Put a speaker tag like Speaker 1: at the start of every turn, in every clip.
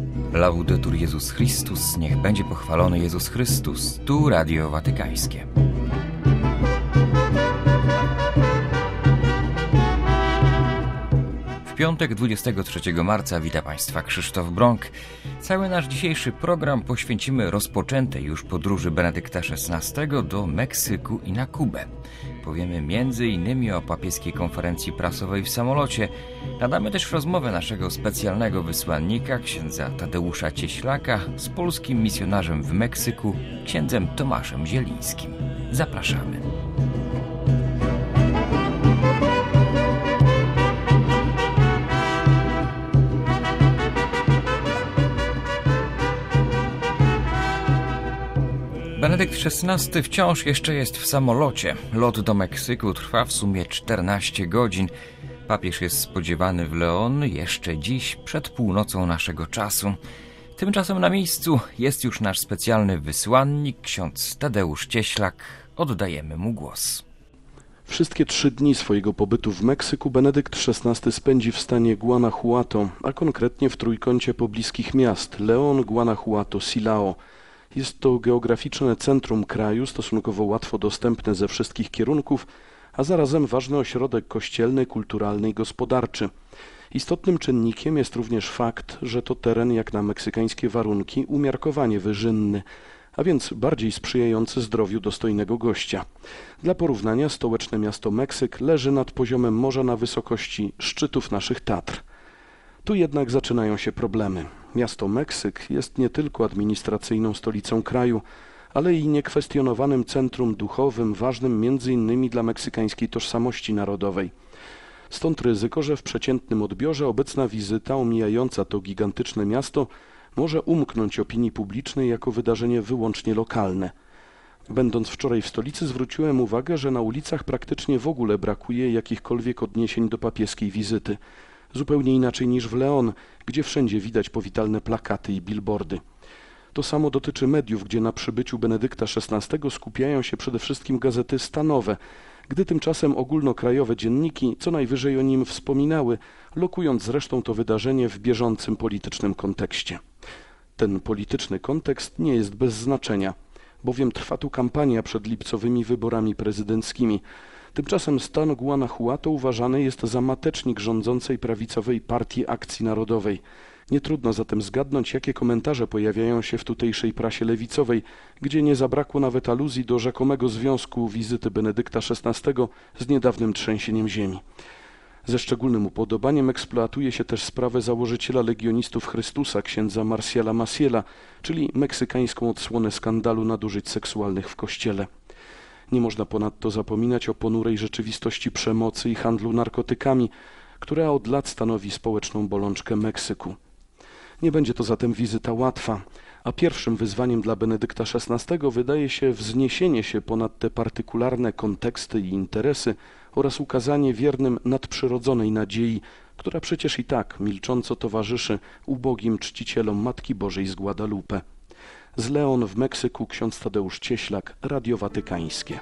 Speaker 1: Laudetur Jezus Chrystus, niech będzie pochwalony Jezus Chrystus, tu Radio Watykańskie. W piątek 23 marca wita Państwa Krzysztof Brąk. Cały nasz dzisiejszy program poświęcimy rozpoczętej już podróży Benedykta XVI do Meksyku i na Kubę. Powiemy m.in. o papieskiej konferencji prasowej w samolocie. Nadamy też rozmowę naszego specjalnego wysłannika, księdza Tadeusza Cieślaka, z polskim misjonarzem w Meksyku, księdzem Tomaszem Zielińskim. Zapraszamy. Benedykt XVI wciąż jeszcze jest w samolocie. Lot do Meksyku trwa w sumie 14 godzin. Papież jest spodziewany w León jeszcze dziś przed północą naszego czasu. Tymczasem na miejscu jest już nasz specjalny wysłannik, ksiądz Tadeusz Cieślak. Oddajemy mu głos.
Speaker 2: Wszystkie 3 dni swojego pobytu w Meksyku Benedykt XVI spędzi w stanie Guanajuato, a konkretnie w trójkącie pobliskich miast León, Guanajuato, Silao. Jest to geograficzne centrum kraju, stosunkowo łatwo dostępne ze wszystkich kierunków, a zarazem ważny ośrodek kościelny, kulturalny i gospodarczy. Istotnym czynnikiem jest również fakt, że to teren jak na meksykańskie warunki umiarkowanie wyżynny, a więc bardziej sprzyjający zdrowiu dostojnego gościa. Dla porównania stołeczne miasto Meksyk leży nad poziomem morza na wysokości szczytów naszych Tatr. Tu jednak zaczynają się problemy. Miasto Meksyk jest nie tylko administracyjną stolicą kraju, ale i niekwestionowanym centrum duchowym, ważnym m.in. dla meksykańskiej tożsamości narodowej. Stąd ryzyko, że w przeciętnym odbiorze obecna wizyta omijająca to gigantyczne miasto może umknąć opinii publicznej jako wydarzenie wyłącznie lokalne. Będąc wczoraj w stolicy, zwróciłem uwagę, że na ulicach praktycznie w ogóle brakuje jakichkolwiek odniesień do papieskiej wizyty. Zupełnie inaczej niż w León, gdzie wszędzie widać powitalne plakaty i billboardy. To samo dotyczy mediów, gdzie na przybyciu Benedykta XVI skupiają się przede wszystkim gazety stanowe, gdy tymczasem ogólnokrajowe dzienniki co najwyżej o nim wspominały, lokując zresztą to wydarzenie w bieżącym politycznym kontekście. Ten polityczny kontekst nie jest bez znaczenia, bowiem trwa tu kampania przed lipcowymi wyborami prezydenckimi. Tymczasem stan Guanajuato uważany jest za matecznik rządzącej prawicowej Partii Akcji Narodowej. Nie trudno zatem zgadnąć, jakie komentarze pojawiają się w tutejszej prasie lewicowej, gdzie nie zabrakło nawet aluzji do rzekomego związku wizyty Benedykta XVI z niedawnym trzęsieniem ziemi. Ze szczególnym upodobaniem eksploatuje się też sprawę założyciela Legionistów Chrystusa, księdza Marciala Maciela, czyli meksykańską odsłonę skandalu nadużyć seksualnych w kościele. Nie można ponadto zapominać o ponurej rzeczywistości przemocy i handlu narkotykami, która od lat stanowi społeczną bolączkę Meksyku. Nie będzie to zatem wizyta łatwa, a pierwszym wyzwaniem dla Benedykta XVI wydaje się wzniesienie się ponad te partykularne konteksty i interesy oraz ukazanie wiernym nadprzyrodzonej nadziei, która przecież i tak milcząco towarzyszy ubogim czcicielom Matki Bożej z Guadalupe. Z León w Meksyku ksiądz Tadeusz Cieślak, Radio Watykańskie.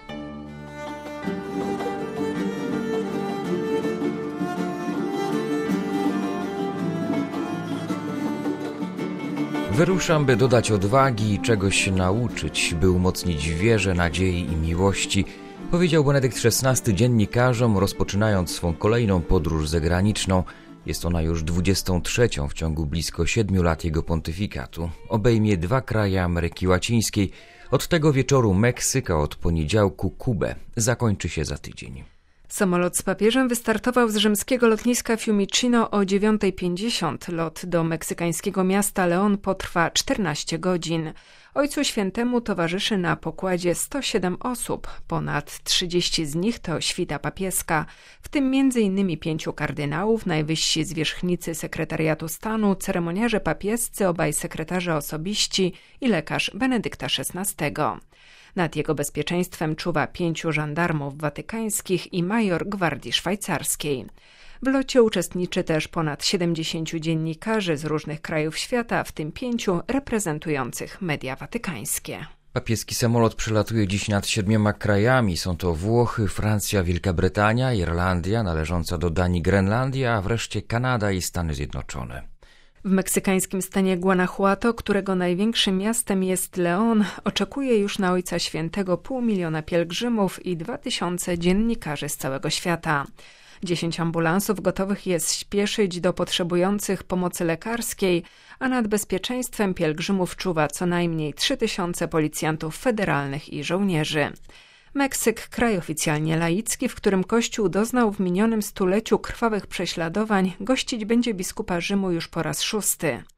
Speaker 1: Wyruszam, by dodać odwagi i czegoś się nauczyć, by umocnić wierze, nadziei i miłości, powiedział Benedykt XVI dziennikarzom, rozpoczynając swą kolejną podróż zagraniczną. Jest ona już 23. w ciągu blisko 7 lat jego pontyfikatu. Obejmie 2 kraje Ameryki Łacińskiej. Od tego wieczoru Meksyk, a od poniedziałku Kubę. Zakończy się za tydzień.
Speaker 3: Samolot z papieżem wystartował z rzymskiego lotniska Fiumicino o 9:50. Lot do meksykańskiego miasta León potrwa 14 godzin. Ojcu Świętemu towarzyszy na pokładzie 107 osób. Ponad 30 z nich to świta papieska, w tym m.in. 5 kardynałów, najwyżsi zwierzchnicy sekretariatu stanu, ceremoniarze papiescy, obaj sekretarze osobiści i lekarz Benedykta XVI. Nad jego bezpieczeństwem czuwa 5 żandarmów watykańskich i major Gwardii Szwajcarskiej. W locie uczestniczy też ponad 70 dziennikarzy z różnych krajów świata, w tym 5 reprezentujących media watykańskie.
Speaker 1: Papieski samolot przelatuje dziś nad 7 krajami. Są to Włochy, Francja, Wielka Brytania, Irlandia, należąca do Danii Grenlandia, a wreszcie Kanada i Stany Zjednoczone.
Speaker 3: W meksykańskim stanie Guanajuato, którego największym miastem jest León, oczekuje już na Ojca Świętego 500 000 pielgrzymów i 2000 dziennikarzy z całego świata. 10 ambulansów gotowych jest śpieszyć do potrzebujących pomocy lekarskiej, a nad bezpieczeństwem pielgrzymów czuwa co najmniej 3000 policjantów federalnych i żołnierzy. Meksyk, kraj oficjalnie laicki, w którym Kościół doznał w minionym stuleciu krwawych prześladowań, gościć będzie biskupa Rzymu już po raz 6.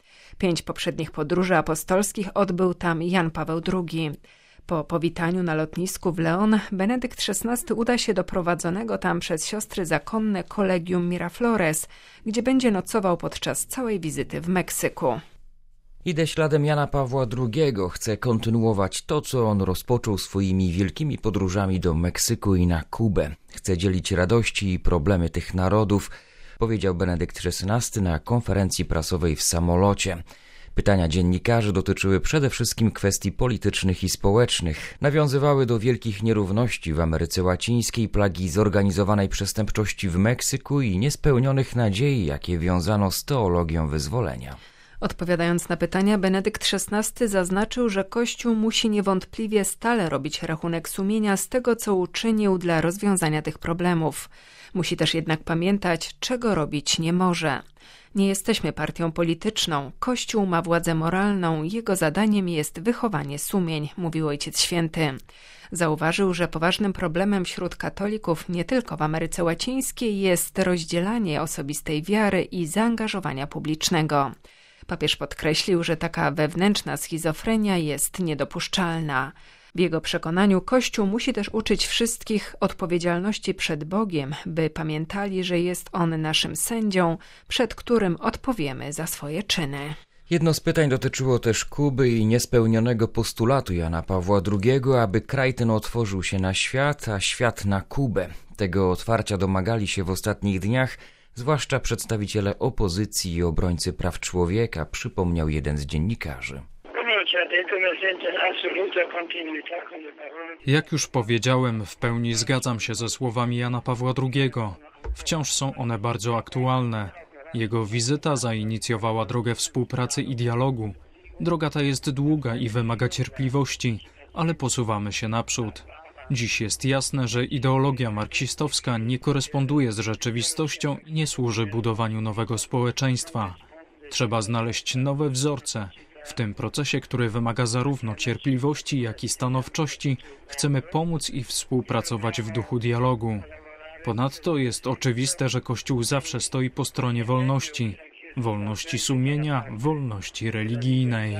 Speaker 3: 5 poprzednich podróży apostolskich odbył tam Jan Paweł II. Po powitaniu na lotnisku w León Benedykt XVI uda się do prowadzonego tam przez siostry zakonne Collegium Miraflores, gdzie będzie nocował podczas całej wizyty w Meksyku.
Speaker 1: Idę śladem Jana Pawła II, chcę kontynuować to, co on rozpoczął swoimi wielkimi podróżami do Meksyku i na Kubę. Chcę dzielić radości i problemy tych narodów, powiedział Benedykt XVI na konferencji prasowej w samolocie. Pytania dziennikarzy dotyczyły przede wszystkim kwestii politycznych i społecznych. Nawiązywały do wielkich nierówności w Ameryce Łacińskiej, plagi zorganizowanej przestępczości w Meksyku i niespełnionych nadziei, jakie wiązano z teologią wyzwolenia.
Speaker 3: Odpowiadając na pytania, Benedykt XVI zaznaczył, że Kościół musi niewątpliwie stale robić rachunek sumienia z tego, co uczynił dla rozwiązania tych problemów. Musi też jednak pamiętać, czego robić nie może. Nie jesteśmy partią polityczną. Kościół ma władzę moralną. Jego zadaniem jest wychowanie sumień, mówił Ojciec Święty. Zauważył, że poważnym problemem wśród katolików nie tylko w Ameryce Łacińskiej jest rozdzielanie osobistej wiary i zaangażowania publicznego. Papież podkreślił, że taka wewnętrzna schizofrenia jest niedopuszczalna. W jego przekonaniu Kościół musi też uczyć wszystkich odpowiedzialności przed Bogiem, by pamiętali, że jest On naszym sędzią, przed którym odpowiemy za swoje czyny.
Speaker 1: Jedno z pytań dotyczyło też Kuby i niespełnionego postulatu Jana Pawła II, aby kraj ten otworzył się na świat, a świat na Kubę. Tego otwarcia domagali się w ostatnich dniach, zwłaszcza przedstawiciele opozycji i obrońcy praw człowieka, przypomniał jeden z dziennikarzy.
Speaker 4: Jak już powiedziałem, w pełni zgadzam się ze słowami Jana Pawła II. Wciąż są one bardzo aktualne. Jego wizyta zainicjowała drogę współpracy i dialogu. Droga ta jest długa i wymaga cierpliwości, ale posuwamy się naprzód. Dziś jest jasne, że ideologia marksistowska nie koresponduje z rzeczywistością i nie służy budowaniu nowego społeczeństwa. Trzeba znaleźć nowe wzorce. W tym procesie, który wymaga zarówno cierpliwości, jak i stanowczości, chcemy pomóc i współpracować w duchu dialogu. Ponadto jest oczywiste, że Kościół zawsze stoi po stronie wolności. Wolności sumienia, wolności religijnej.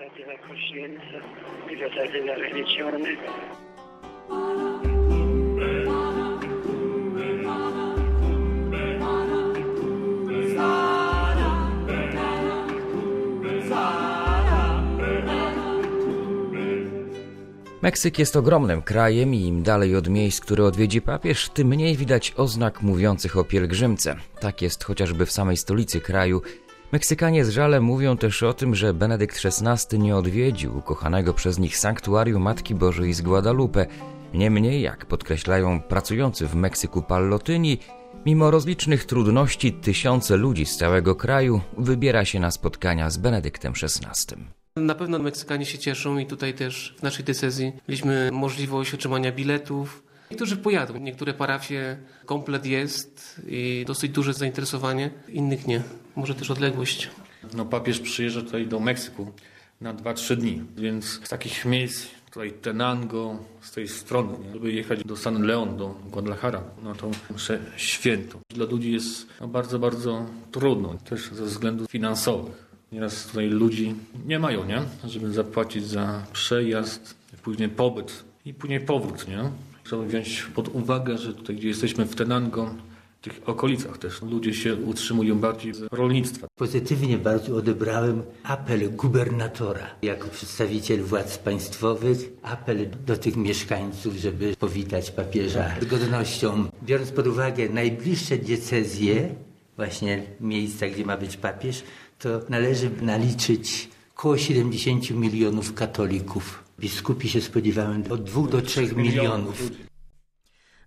Speaker 1: Meksyk jest ogromnym krajem i im dalej od miejsc, które odwiedzi papież, tym mniej widać oznak mówiących o pielgrzymce. Tak jest chociażby w samej stolicy kraju. Meksykanie z żalem mówią też o tym, że Benedykt XVI nie odwiedził ukochanego przez nich sanktuarium Matki Bożej z Guadalupe. Niemniej, jak podkreślają pracujący w Meksyku pallotyni, mimo rozlicznych trudności tysiące ludzi z całego kraju wybiera się na spotkania z Benedyktem XVI.
Speaker 5: Na pewno Meksykanie się cieszą i tutaj też w naszej diecezji mieliśmy możliwość otrzymania biletów. Niektórzy pojadą, niektóre parafie komplet jest i dosyć duże zainteresowanie, innych nie. Może też odległość.
Speaker 6: Papież przyjeżdża tutaj do Meksyku na 2-3 dni, więc z takich miejsc, tutaj Tenango, z tej strony, żeby jechać do San León, do Guadalajara, na tą mszę świętą. Dla ludzi jest bardzo, bardzo trudno, też ze względów finansowych. Nieraz tutaj ludzi nie mają, żeby zapłacić za przejazd, później pobyt i później powrót. Trzeba wziąć pod uwagę, że tutaj, gdzie jesteśmy w Tenango, w tych okolicach też ludzie się utrzymują bardziej z rolnictwa.
Speaker 7: Pozytywnie bardzo odebrałem apel gubernatora jako przedstawiciel władz państwowych, apel do tych mieszkańców, żeby powitać papieża z godnością. Biorąc pod uwagę najbliższe diecezje, właśnie miejsca, gdzie ma być papież, to należy naliczyć około 70 milionów katolików. Biskupi się spodziewałem od 2 do 3 milionów.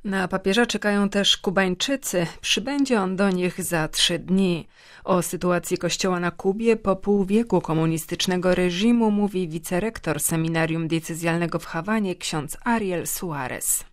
Speaker 3: Na papieża czekają też Kubańczycy. Przybędzie on do nich za 3 dni. O sytuacji Kościoła na Kubie po pół wieku komunistycznego reżimu mówi wicerektor seminarium diecezjalnego w Hawanie ksiądz Ariel Suarez.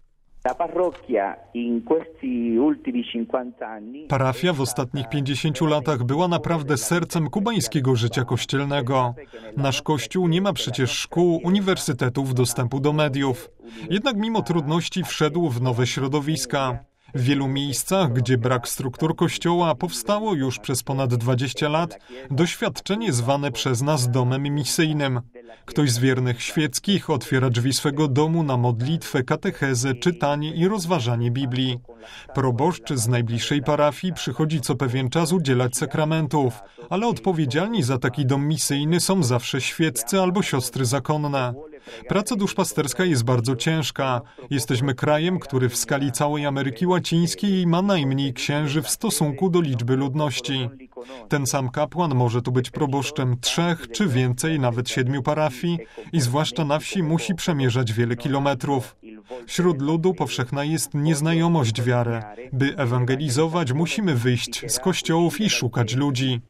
Speaker 8: Parafia w ostatnich 50 latach była naprawdę sercem kubańskiego życia kościelnego. Nasz kościół nie ma przecież szkół, uniwersytetów, dostępu do mediów. Jednak mimo trudności wszedł w nowe środowiska. W wielu miejscach, gdzie brak struktur kościoła, powstało już przez ponad 20 lat doświadczenie zwane przez nas domem misyjnym. Ktoś z wiernych świeckich otwiera drzwi swego domu na modlitwę, katechezę, czytanie i rozważanie Biblii. Proboszcz z najbliższej parafii przychodzi co pewien czas udzielać sakramentów, ale odpowiedzialni za taki dom misyjny są zawsze świeccy albo siostry zakonne. Praca duszpasterska jest bardzo ciężka. Jesteśmy krajem, który w skali całej Ameryki Łacińskiej ma najmniej księży w stosunku do liczby ludności. Ten sam kapłan może tu być proboszczem 3 czy więcej, nawet 7 parafii i zwłaszcza na wsi musi przemierzać wiele kilometrów. Wśród ludu powszechna jest nieznajomość wiary. By ewangelizować, musimy wyjść z kościołów i szukać ludzi.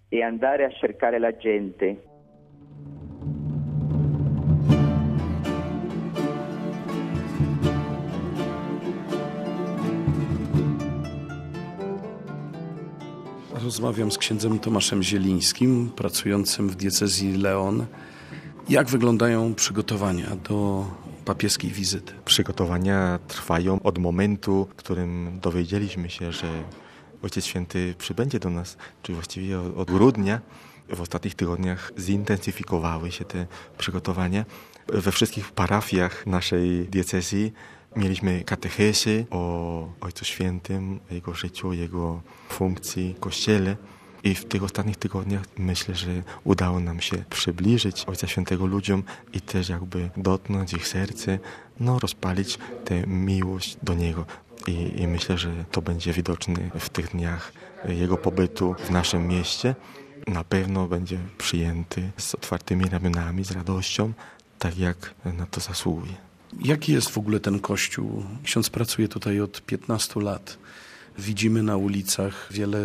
Speaker 2: Rozmawiam z księdzem Tomaszem Zielińskim, pracującym w diecezji Leon. Jak wyglądają przygotowania do papieskiej wizyty?
Speaker 9: Przygotowania trwają od momentu, w którym dowiedzieliśmy się, że Ojciec Święty przybędzie do nas, czyli właściwie od grudnia. W ostatnich tygodniach zintensyfikowały się te przygotowania. We wszystkich parafiach naszej diecezji mieliśmy katechezy o Ojcu Świętym, Jego życiu, Jego funkcji w Kościele. I w tych ostatnich tygodniach myślę, że udało nam się przybliżyć Ojca Świętego ludziom i też jakby dotknąć ich serce, rozpalić tę miłość do Niego. I myślę, że to będzie widoczne w tych dniach Jego pobytu w naszym mieście. Na pewno będzie przyjęty z otwartymi ramionami, z radością, tak jak na to zasługuje.
Speaker 2: Jaki jest w ogóle ten kościół? Ksiądz pracuje tutaj od 15 lat. Widzimy na ulicach wiele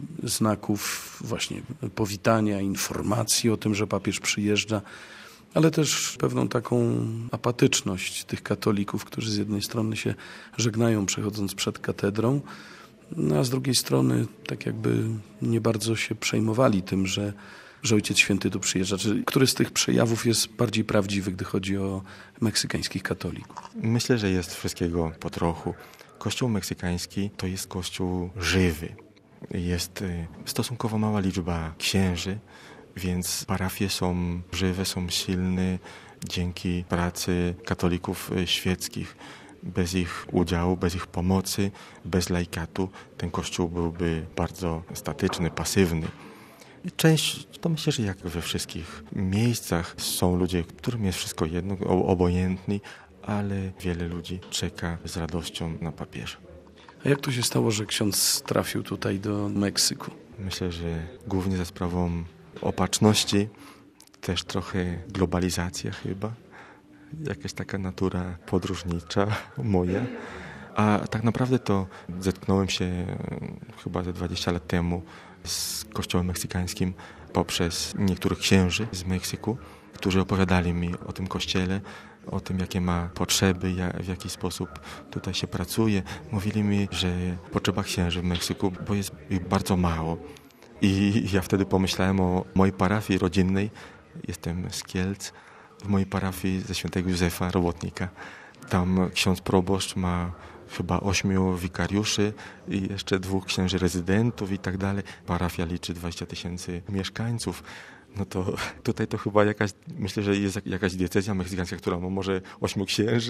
Speaker 2: znaków właśnie powitania, informacji o tym, że papież przyjeżdża, ale też pewną taką apatyczność tych katolików, którzy z jednej strony się żegnają przechodząc przed katedrą, a z drugiej strony tak jakby nie bardzo się przejmowali tym, że Ojciec Święty tu przyjeżdża. Który z tych przejawów jest bardziej prawdziwy, gdy chodzi o meksykańskich katolików?
Speaker 9: Myślę, że jest wszystkiego po trochu. Kościół meksykański to jest kościół żywy. Jest stosunkowo mała liczba księży, więc parafie są żywe, są silne dzięki pracy katolików świeckich. Bez ich udziału, bez ich pomocy, bez laikatu ten kościół byłby bardzo statyczny, pasywny. Część, to myślę, że jak we wszystkich miejscach są ludzie, którym jest wszystko jedno, obojętni, ale wiele ludzi czeka z radością na papieża.
Speaker 2: A jak to się stało, że ksiądz trafił tutaj do Meksyku?
Speaker 9: Myślę, że głównie za sprawą opatrzności, też trochę globalizacja chyba, jakaś taka natura podróżnicza moja. A tak naprawdę to zetknąłem się chyba ze 20 lat temu z kościołem meksykańskim poprzez niektórych księży z Meksyku, którzy opowiadali mi o tym kościele, o tym, jakie ma potrzeby, w jaki sposób tutaj się pracuje. Mówili mi, że potrzeba księży w Meksyku, bo jest ich bardzo mało. I ja wtedy pomyślałem o mojej parafii rodzinnej. Jestem z Kielc, w mojej parafii ze świętego Józefa Robotnika. Tam ksiądz proboszcz ma chyba 8 wikariuszy i jeszcze 2 księży rezydentów i tak dalej. Parafia liczy 20 000 mieszkańców. No to tutaj to chyba myślę, że jest jakaś diecezja meksykańska, która ma może 8 księży.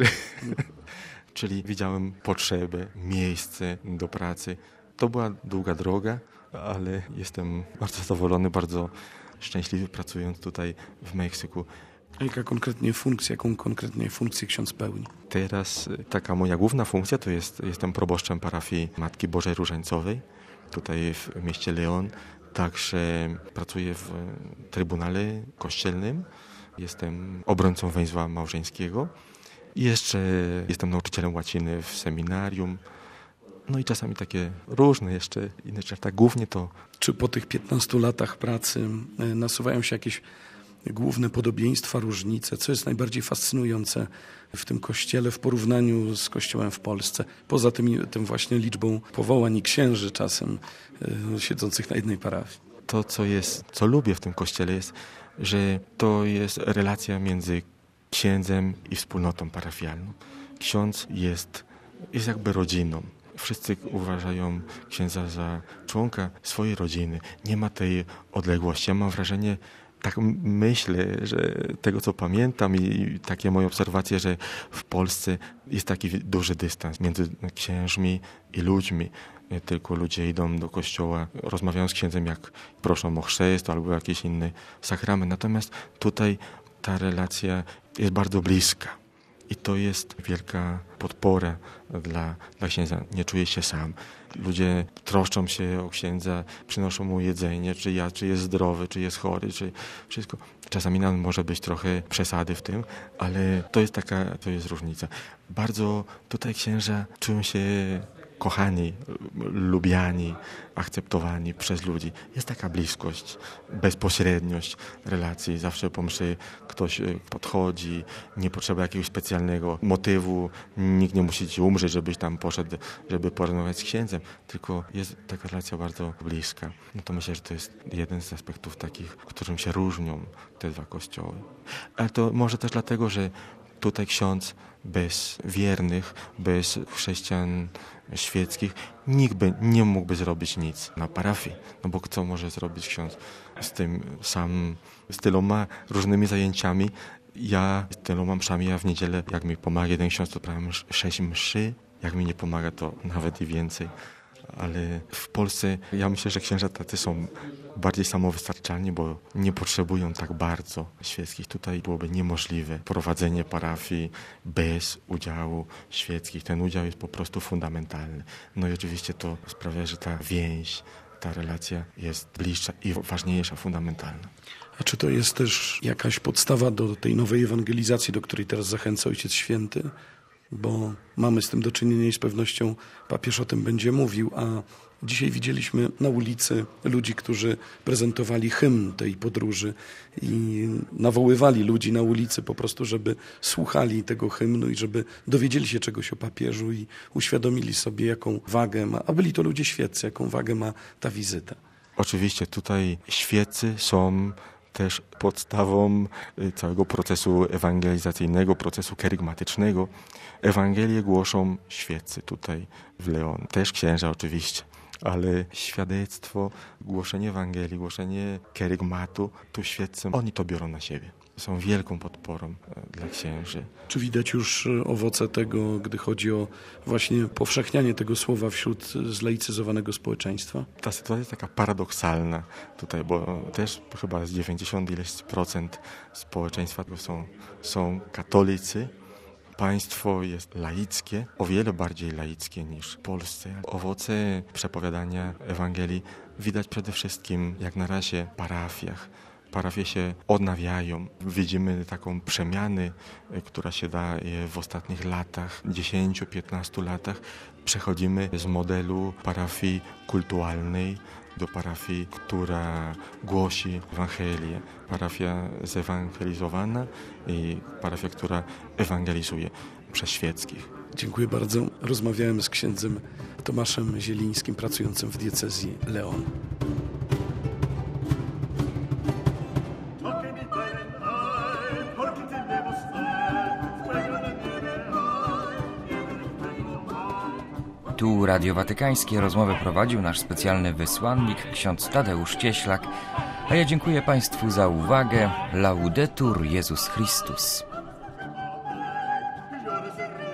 Speaker 9: Czyli widziałem potrzebę, miejsce do pracy. To była długa droga, ale jestem bardzo zadowolony, bardzo szczęśliwy pracując tutaj w Meksyku.
Speaker 2: A jaką konkretnie funkcję ksiądz pełni?
Speaker 9: Teraz taka moja główna funkcja to jestem proboszczem parafii Matki Bożej Różańcowej, tutaj w mieście Leon. Także pracuję w Trybunale Kościelnym, jestem obrońcą węzła małżeńskiego. I jeszcze jestem nauczycielem łaciny w seminarium. No i czasami takie różne jeszcze inne rzeczy. Tak głównie to...
Speaker 2: Czy po tych 15 latach pracy nasuwają się jakieś główne podobieństwa, różnice? Co jest najbardziej fascynujące w tym kościele w porównaniu z kościołem w Polsce? Poza tym właśnie liczbą powołań i księży czasem siedzących na jednej parafii.
Speaker 9: To, co lubię w tym kościele jest, że to jest relacja między księdzem i wspólnotą parafialną. Ksiądz jest jakby rodziną. Wszyscy uważają księdza za członka swojej rodziny. Nie ma tej odległości. Ja mam wrażenie, tak myślę, że tego co pamiętam i takie moje obserwacje, że w Polsce jest taki duży dystans między księżmi i ludźmi. Tylko ludzie idą do kościoła, rozmawiają z księdzem, jak proszą o chrzest albo jakiś inny sakrament. Natomiast tutaj ta relacja jest bardzo bliska. I to jest wielka podpora dla księdza. Nie czuje się sam. Ludzie troszczą się o księdza, przynoszą mu jedzenie, czy jest zdrowy, czy jest chory, czy wszystko. Czasami nam może być trochę przesady w tym, ale to jest różnica. Bardzo tutaj księża czują się kochani, lubiani, akceptowani przez ludzi. Jest taka bliskość, bezpośredniość relacji. Zawsze po mszy ktoś podchodzi, nie potrzeba jakiegoś specjalnego motywu. Nikt nie musi ci umrzeć, żebyś tam poszedł, żeby porozmawiać z księdzem, tylko jest taka relacja bardzo bliska. No to myślę, że to jest jeden z aspektów takich, którym się różnią te dwa kościoły. Ale to może też dlatego, że tutaj ksiądz bez wiernych, bez chrześcijan świeckich, nikt by nie mógłby zrobić nic na parafii. No bo co może zrobić ksiądz z tyloma różnymi zajęciami? Ja z tyloma mszami, ja w niedzielę, jak mi pomaga jeden ksiądz, to prawie 6 mszy. Jak mi nie pomaga, to nawet i więcej. Ale w Polsce ja myślę, że księża tacy są bardziej samowystarczalni, bo nie potrzebują tak bardzo świeckich. Tutaj byłoby niemożliwe prowadzenie parafii bez udziału świeckich. Ten udział jest po prostu fundamentalny. No i oczywiście to sprawia, że ta więź, ta relacja jest bliższa i ważniejsza, fundamentalna.
Speaker 2: A czy to jest też jakaś podstawa do tej nowej ewangelizacji, do której teraz zachęca Ojciec Święty? Bo mamy z tym do czynienia i z pewnością papież o tym będzie mówił, a dzisiaj widzieliśmy na ulicy ludzi, którzy prezentowali hymn tej podróży i nawoływali ludzi na ulicy po prostu, żeby słuchali tego hymnu i żeby dowiedzieli się czegoś o papieżu i uświadomili sobie, jaką wagę ma, a byli to ludzie świeccy, jaką wagę ma ta wizyta.
Speaker 9: Oczywiście tutaj świeccy są też podstawą całego procesu ewangelizacyjnego, procesu kerygmatycznego. Ewangelię głoszą świeccy tutaj w Leon. Też księża oczywiście, ale świadectwo, głoszenie Ewangelii, głoszenie kerygmatu, tu świeccy, oni to biorą na siebie. Są wielką podporą dla księży.
Speaker 2: Czy widać już owoce tego, gdy chodzi o właśnie powszechnianie tego słowa wśród zlaicyzowanego społeczeństwa?
Speaker 9: Ta sytuacja jest taka paradoksalna tutaj, bo też chyba z 90 ileś procent społeczeństwa to są katolicy. Państwo jest laickie, o wiele bardziej laickie niż w Polsce. Owoce przepowiadania Ewangelii widać przede wszystkim, jak na razie, w parafiach. Parafie się odnawiają. Widzimy taką przemianę, która się daje w ostatnich latach, 10-15 latach. Przechodzimy z modelu parafii kultualnej do parafii, która głosi Ewangelię. Parafia zewangelizowana i parafia, która ewangelizuje przez świeckich.
Speaker 2: Dziękuję bardzo. Rozmawiałem z księdzem Tomaszem Zielińskim, pracującym w diecezji Leon.
Speaker 1: Tu Radio Watykańskie, rozmowę prowadził nasz specjalny wysłannik, ksiądz Tadeusz Cieślak, a ja dziękuję Państwu za uwagę. Laudetur Jezus Chrystus.